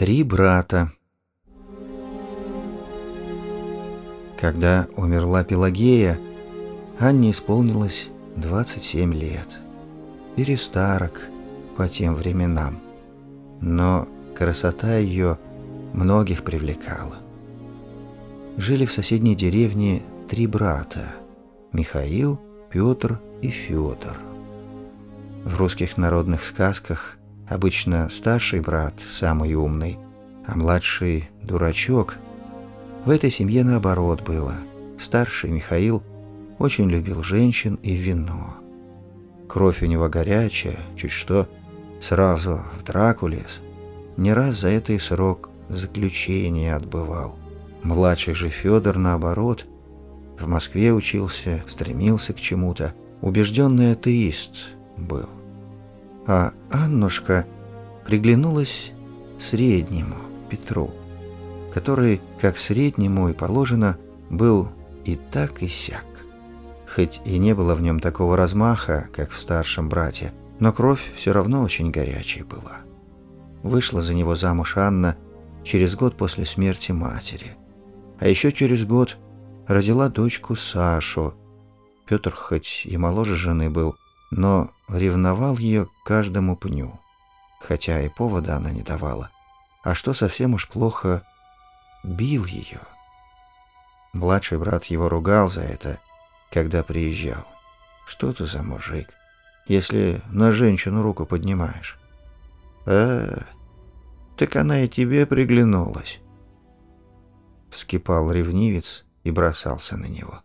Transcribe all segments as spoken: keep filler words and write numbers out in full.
Три брата. Когда умерла Пелагея, Анне исполнилось двадцать семь лет. Перестарок по тем временам. Но красота ее многих привлекала. Жили в соседней деревне три брата – Михаил, Петр и Федор. В русских народных сказках обычно старший брат самый умный, а младший – дурачок. В этой семье наоборот было. Старший Михаил очень любил женщин и вино. Кровь у него горячая, чуть что, сразу в драку лез. Не раз за это и срок заключения отбывал. Младший же Федор, наоборот, в Москве учился, стремился к чему-то, убежденный атеист был. А Аннушка приглянулась среднему, Петру, который, как среднему и положено, был и так, и сяк. Хоть и не было в нем такого размаха, как в старшем брате, но кровь все равно очень горячей была. Вышла за него замуж Анна через год после смерти матери. А еще через год родила дочку Сашу. Петр хоть и моложе жены был, но ревновал ее к каждому пню, хотя и повода она не давала. А что совсем уж плохо, бил ее. Младший брат его ругал за это, когда приезжал. Что ты за мужик, если на женщину руку поднимаешь? А, так она и тебе приглянулась. Вскипал ревнивец и бросался на него.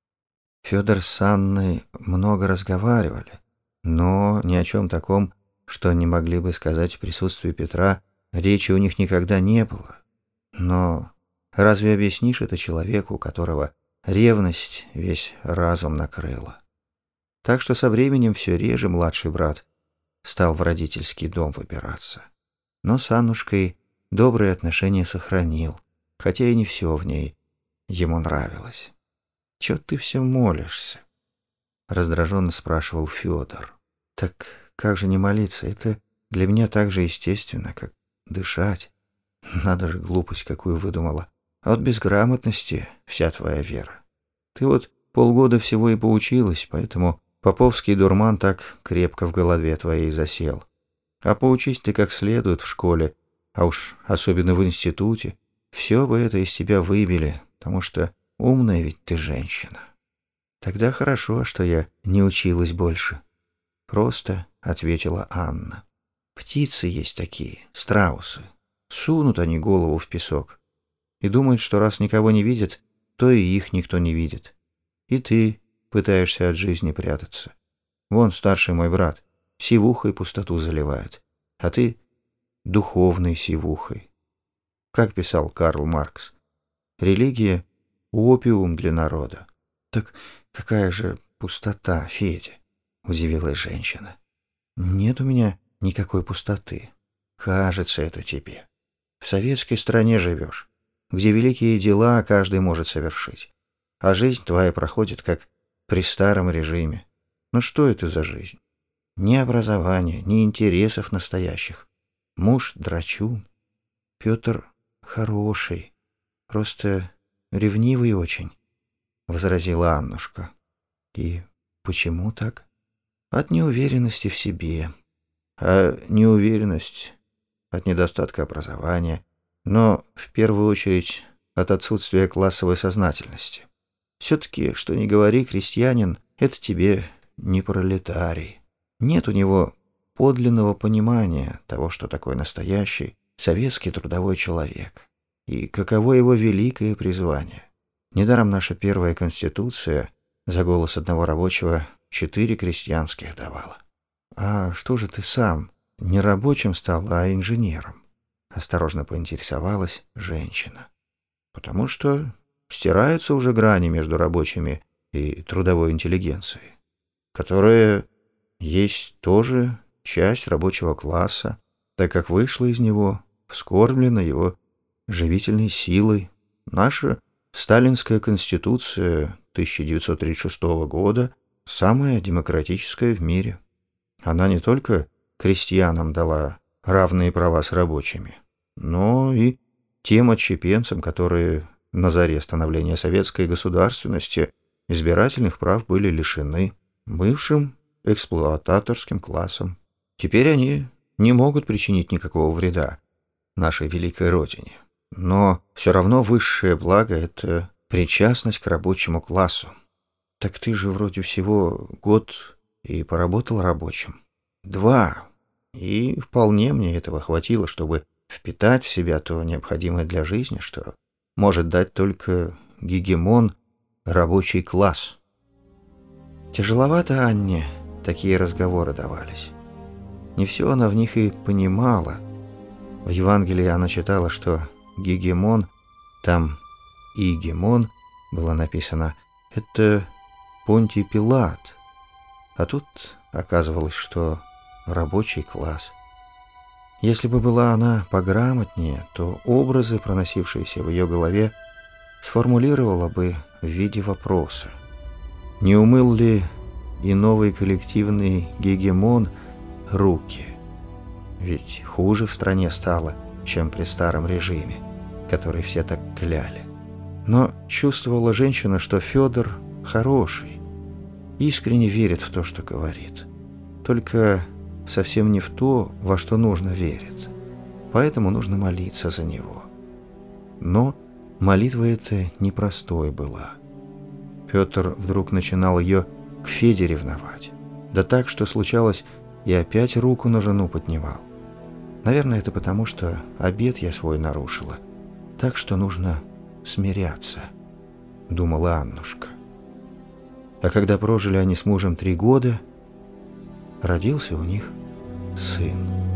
Федор с Анной много разговаривали, но ни о чем таком, что не могли бы сказать в присутствии Петра, речи у них никогда не было. Но разве объяснишь это человеку, у которого ревность весь разум накрыла? Так что со временем все реже младший брат стал в родительский дом выбираться. Но с Аннушкой добрые отношения сохранил, хотя и не все в ней ему нравилось. «Чё ты все молишься?» — раздраженно спрашивал Федор. «Так как же не молиться? Это для меня так же естественно, как дышать. Надо же, глупость какую выдумала. А от безграмотности вся твоя вера. Ты вот полгода всего и поучилась, поэтому поповский дурман так крепко в голове твоей засел. А поучись ты как следует в школе, а уж особенно в институте, все бы это из тебя выбили, потому что умная ведь ты женщина. Тогда хорошо, что я не училась больше. Просто ответила Анна. Птицы есть такие, страусы. Сунут они голову в песок и думают, что раз никого не видят, то и их никто не видит. И ты пытаешься от жизни прятаться. Вон старший мой брат сивухой пустоту заливает, а ты духовной сивухой. Как писал Карл Маркс, религия — опиум для народа. Так какая же пустота, Федя? Удивилась женщина. Нет у меня никакой пустоты. Кажется это тебе. В советской стране живешь, где великие дела каждый может совершить, а жизнь твоя проходит как при старом режиме. Ну что это за жизнь? Ни образования, ни интересов настоящих. Муж драчун. Петр хороший, просто ревнивый очень, возразила Аннушка. И почему так? От неуверенности в себе. А неуверенность от недостатка образования, но в первую очередь от отсутствия классовой сознательности. Все-таки, что ни говори, крестьянин — это тебе не пролетарий. Нет у него подлинного понимания того, что такое настоящий советский трудовой человек и каково его великое призвание. Недаром наша первая конституция за голос одного рабочего четыре крестьянских давала. А что же ты сам не рабочим стал, а инженером? Осторожно поинтересовалась женщина. Потому что стираются уже грани между рабочими и трудовой интеллигенцией, которая есть тоже часть рабочего класса, так как вышла из него, вскормлена его живительной силой. Наша сталинская конституция тысяча девятьсот тридцать шестого года самая демократическая в мире. Она не только крестьянам дала равные права с рабочими, но и тем отщепенцам, которые на заре становления советской государственности избирательных прав были лишены, бывшим эксплуататорским классом. Теперь они не могут причинить никакого вреда нашей великой родине. Но все равно высшее благо — это причастность к рабочему классу. Так ты же вроде всего год и поработал рабочим. Два. И вполне мне этого хватило, чтобы впитать в себя то необходимое для жизни, что может дать только гегемон, рабочий класс. Тяжеловато Анне такие разговоры давались. Не все она в них и понимала. В Евангелии она читала, что гегемон, там и гемон было написано, это Понтий Пилат. А тут оказывалось, что рабочий класс. Если бы была она пограмотнее, то образы, проносившиеся в ее голове, сформулировала бы в виде вопроса. Не умыл ли и новый коллективный гегемон руки? Ведь хуже в стране стало, чем при старом режиме, который все так кляли. Но чувствовала женщина, что Федор хороший, искренне верит в то, что говорит. Только совсем не в то, во что нужно верит. Поэтому нужно молиться за него. Но молитва эта непростой была. Петр вдруг начинал ее к Феде ревновать. Да так, что случалось, и опять руку на жену поднимал. Наверное, это потому, что обет я свой нарушила. Так что нужно смиряться, думала Аннушка. А когда прожили они с мужем три года, родился у них сын.